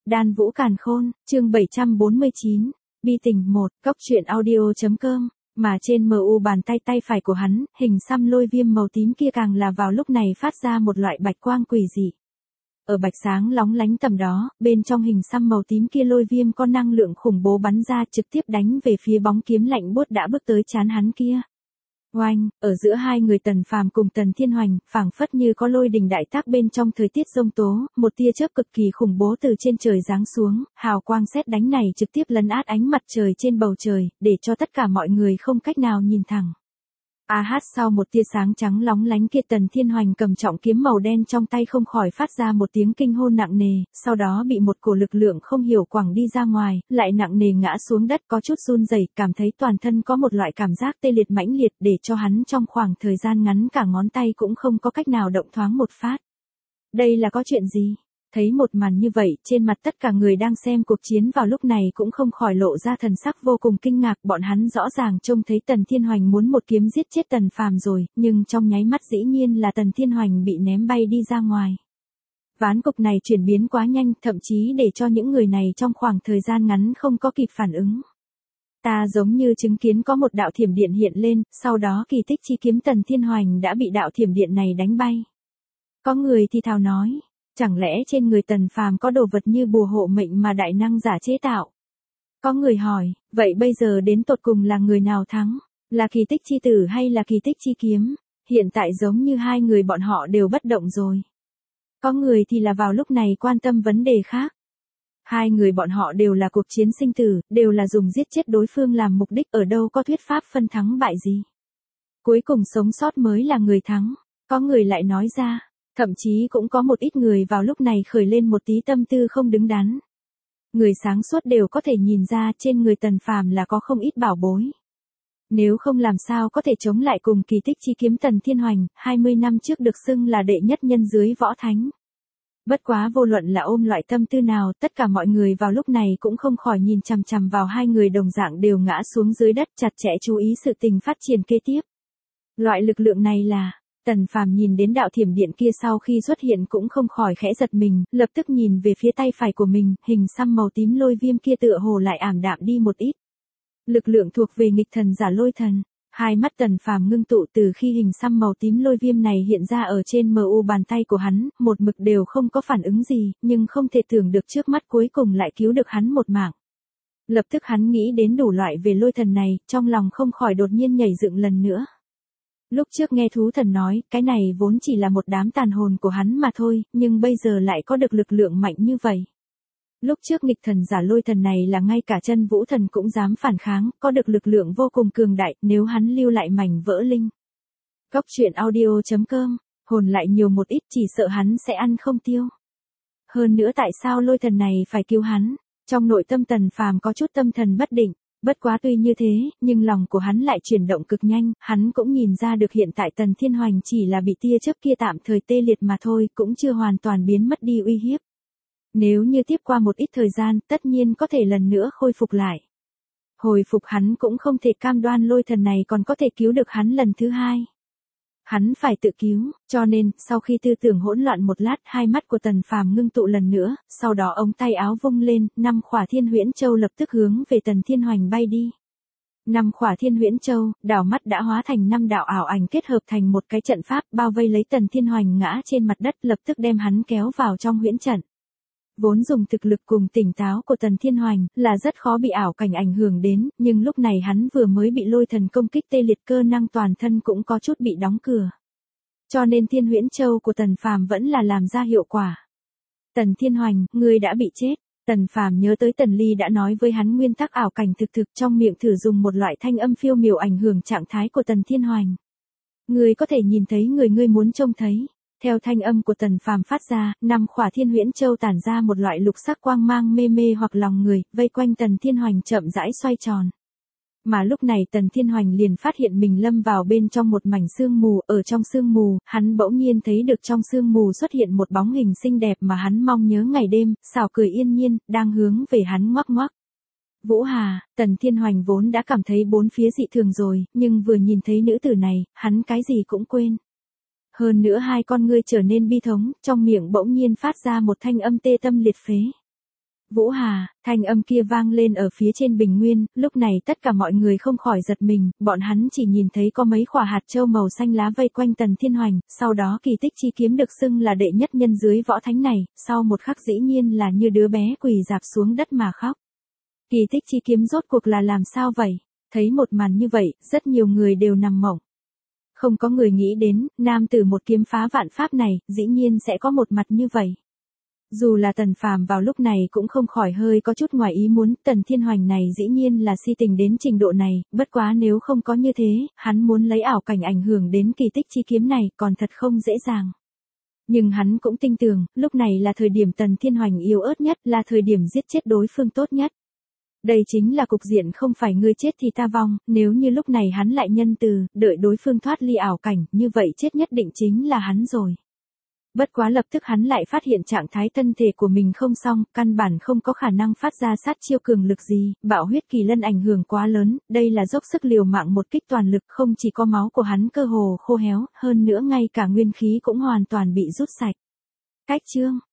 Đan Vũ Càn Khôn, chương 749, bi tình 1, cóc truyện audio.com, mà trên MU bàn tay phải của hắn, hình xăm lôi viêm màu tím kia càng là vào lúc này phát ra một loại bạch quang quỷ dị. Ở bạch sáng lóng lánh tầm đó, bên trong hình xăm màu tím kia lôi viêm có năng lượng khủng bố bắn ra trực tiếp đánh về phía bóng kiếm lạnh buốt đã bước tới trán hắn kia. Oanh, ở giữa hai người Tần Phàm cùng Tần Thiên Hoành, phảng phất như có lôi đình đại tác bên trong thời tiết giông tố, một tia chớp cực kỳ khủng bố từ trên trời giáng xuống, hào quang sét đánh này trực tiếp lấn át ánh mặt trời trên bầu trời, để cho tất cả mọi người không cách nào nhìn thẳng. Sau một tia sáng trắng lóng lánh kia Tần Thiên Hoành cầm trọng kiếm màu đen trong tay không khỏi phát ra một tiếng kinh hô nặng nề, sau đó bị một cổ lực lượng không hiểu quẳng đi ra ngoài, lại nặng nề ngã xuống đất có chút run rẩy, cảm thấy toàn thân có một loại cảm giác tê liệt mãnh liệt để cho hắn trong khoảng thời gian ngắn cả ngón tay cũng không có cách nào động thoáng một phát. Đây là có chuyện gì? Thấy một màn như vậy, trên mặt tất cả người đang xem cuộc chiến vào lúc này cũng không khỏi lộ ra thần sắc vô cùng kinh ngạc, bọn hắn rõ ràng trông thấy Tần Thiên Hoành muốn một kiếm giết chết Tần Phàm rồi, nhưng trong nháy mắt dĩ nhiên là Tần Thiên Hoành bị ném bay đi ra ngoài. Ván cục này chuyển biến quá nhanh, thậm chí để cho những người này trong khoảng thời gian ngắn không có kịp phản ứng. Ta giống như chứng kiến có một đạo thiểm điện hiện lên, sau đó kỳ tích chi kiếm Tần Thiên Hoành đã bị đạo thiểm điện này đánh bay. Có người thì thào nói. Chẳng lẽ trên người Tần Phàm có đồ vật như bùa hộ mệnh mà đại năng giả chế tạo? Có người hỏi, vậy bây giờ đến tột cùng là người nào thắng? Là kỳ tích chi tử hay là kỳ tích chi kiếm? Hiện tại giống như hai người bọn họ đều bất động rồi. Có người thì là vào lúc này quan tâm vấn đề khác. Hai người bọn họ đều là cuộc chiến sinh tử, đều là dùng giết chết đối phương làm mục đích, ở đâu có thuyết pháp phân thắng bại gì. Cuối cùng sống sót mới là người thắng. Có người lại nói ra. Thậm chí cũng có một ít người vào lúc này khởi lên một tí tâm tư không đứng đắn. Người sáng suốt đều có thể nhìn ra trên người Tần Phàm là có không ít bảo bối. Nếu không làm sao có thể chống lại cùng kỳ tích chi kiếm Tần Thiên Hoành, 20 năm trước được xưng là đệ nhất nhân dưới võ thánh. Bất quá vô luận là ôm loại tâm tư nào, tất cả mọi người vào lúc này cũng không khỏi nhìn chằm chằm vào hai người đồng dạng đều ngã xuống dưới đất, chặt chẽ chú ý sự tình phát triển kế tiếp. Loại lực lượng này là... Tần Phàm nhìn đến đạo thiểm điện kia sau khi xuất hiện cũng không khỏi khẽ giật mình, lập tức nhìn về phía tay phải của mình, hình xăm màu tím lôi viêm kia tựa hồ lại ảm đạm đi một ít. Lực lượng thuộc về nghịch thần giả lôi thần. Hai mắt Tần Phàm ngưng tụ từ khi hình xăm màu tím lôi viêm này hiện ra ở trên MU bàn tay của hắn, một mực đều không có phản ứng gì, nhưng không thể tưởng được trước mắt cuối cùng lại cứu được hắn một mạng. Lập tức hắn nghĩ đến đủ loại về lôi thần này, trong lòng không khỏi đột nhiên nhảy dựng lần nữa. Lúc trước nghe thú thần nói, cái này vốn chỉ là một đám tàn hồn của hắn mà thôi, nhưng bây giờ lại có được lực lượng mạnh như vậy. Lúc trước nghịch thần giả lôi thần này là ngay cả chân vũ thần cũng dám phản kháng, có được lực lượng vô cùng cường đại, nếu hắn lưu lại mảnh vỡ linh. Cóc truyện audio.com, hồn lại nhiều một ít chỉ sợ hắn sẽ ăn không tiêu. Hơn nữa tại sao lôi thần này phải cứu hắn? Trong nội tâm Tần Phàm có chút tâm thần bất định. Bất quá tuy như thế, nhưng lòng của hắn lại chuyển động cực nhanh, hắn cũng nhìn ra được hiện tại Tần Thiên Hoành chỉ là bị tia chớp kia tạm thời tê liệt mà thôi, cũng chưa hoàn toàn biến mất đi uy hiếp. Nếu như tiếp qua một ít thời gian, tất nhiên có thể lần nữa khôi phục lại. Hồi phục hắn cũng không thể cam đoan lôi thần này còn có thể cứu được hắn lần thứ hai. Hắn phải tự cứu, cho nên, sau khi tư tưởng hỗn loạn một lát, hai mắt của Tần Phàm ngưng tụ lần nữa, sau đó ống tay áo vung lên, 5 khỏa Thiên Huyễn Châu lập tức hướng về Tần Thiên Hoành bay đi. 5 khỏa Thiên Huyễn Châu, đảo mắt đã hóa thành 5 đạo ảo ảnh kết hợp thành một cái trận pháp, bao vây lấy Tần Thiên Hoành ngã trên mặt đất, lập tức đem hắn kéo vào trong huyễn trận. Vốn dùng thực lực cùng tỉnh táo của Tần Thiên Hoành, là rất khó bị ảo cảnh ảnh hưởng đến, nhưng lúc này hắn vừa mới bị lôi thần công kích tê liệt, cơ năng toàn thân cũng có chút bị đóng cửa. Cho nên Thiên Huyễn Châu của Tần Phàm vẫn là làm ra hiệu quả. Tần Thiên Hoành, ngươi đã bị chết. Tần Phàm nhớ tới Tần Ly đã nói với hắn nguyên tắc ảo cảnh thực trong miệng thử dùng một loại thanh âm phiêu miểu ảnh hưởng trạng thái của Tần Thiên Hoành. Ngươi có thể nhìn thấy người ngươi muốn trông thấy. Theo thanh âm của Tần Phàm phát ra, 5 khỏa Thiên Huyễn Châu tản ra một loại lục sắc quang mang mê mê hoặc lòng người, vây quanh Tần Thiên Hoành chậm rãi xoay tròn. Mà lúc này Tần Thiên Hoành liền phát hiện mình lâm vào bên trong một mảnh sương mù, ở trong sương mù, hắn bỗng nhiên thấy được trong sương mù xuất hiện một bóng hình xinh đẹp mà hắn mong nhớ ngày đêm, xảo cười yên nhiên, đang hướng về hắn ngoắc ngoắc. Vũ Hà, Tần Thiên Hoành vốn đã cảm thấy bốn phía dị thường rồi, nhưng vừa nhìn thấy nữ tử này, hắn cái gì cũng quên. Hơn nữa hai con ngươi trở nên bi thống, trong miệng bỗng nhiên phát ra một thanh âm tê tâm liệt phế. Vũ Hà, thanh âm kia vang lên ở phía trên bình nguyên, lúc này tất cả mọi người không khỏi giật mình, bọn hắn chỉ nhìn thấy có mấy quả hạt châu màu xanh lá vây quanh Tần Thiên Hoành, sau đó kỳ tích chi kiếm được xưng là đệ nhất nhân dưới võ thánh này, sau một khắc dĩ nhiên là như đứa bé quỳ rạp xuống đất mà khóc. Kỳ tích chi kiếm rốt cuộc là làm sao vậy? Thấy một màn như vậy, rất nhiều người đều nằm mộng. Không có người nghĩ đến, nam tử một kiếm phá vạn pháp này, dĩ nhiên sẽ có một mặt như vậy. Dù là Tần Phàm vào lúc này cũng không khỏi hơi có chút ngoài ý muốn, Tần Thiên Hoành này dĩ nhiên là si tình đến trình độ này, bất quá nếu không có như thế, hắn muốn lấy ảo cảnh ảnh hưởng đến kỳ tích chi kiếm này còn thật không dễ dàng. Nhưng hắn cũng tin tưởng, lúc này là thời điểm Tần Thiên Hoành yếu ớt nhất, là thời điểm giết chết đối phương tốt nhất. Đây chính là cục diện không phải ngươi chết thì ta vong, nếu như lúc này hắn lại nhân từ, đợi đối phương thoát ly ảo cảnh, như vậy chết nhất định chính là hắn rồi. Bất quá lập tức hắn lại phát hiện trạng thái thân thể của mình không xong, căn bản không có khả năng phát ra sát chiêu cường lực gì, bạo huyết kỳ lân ảnh hưởng quá lớn, đây là dốc sức liều mạng một kích toàn lực, không chỉ có máu của hắn cơ hồ khô héo, hơn nữa ngay cả nguyên khí cũng hoàn toàn bị rút sạch. Cách chương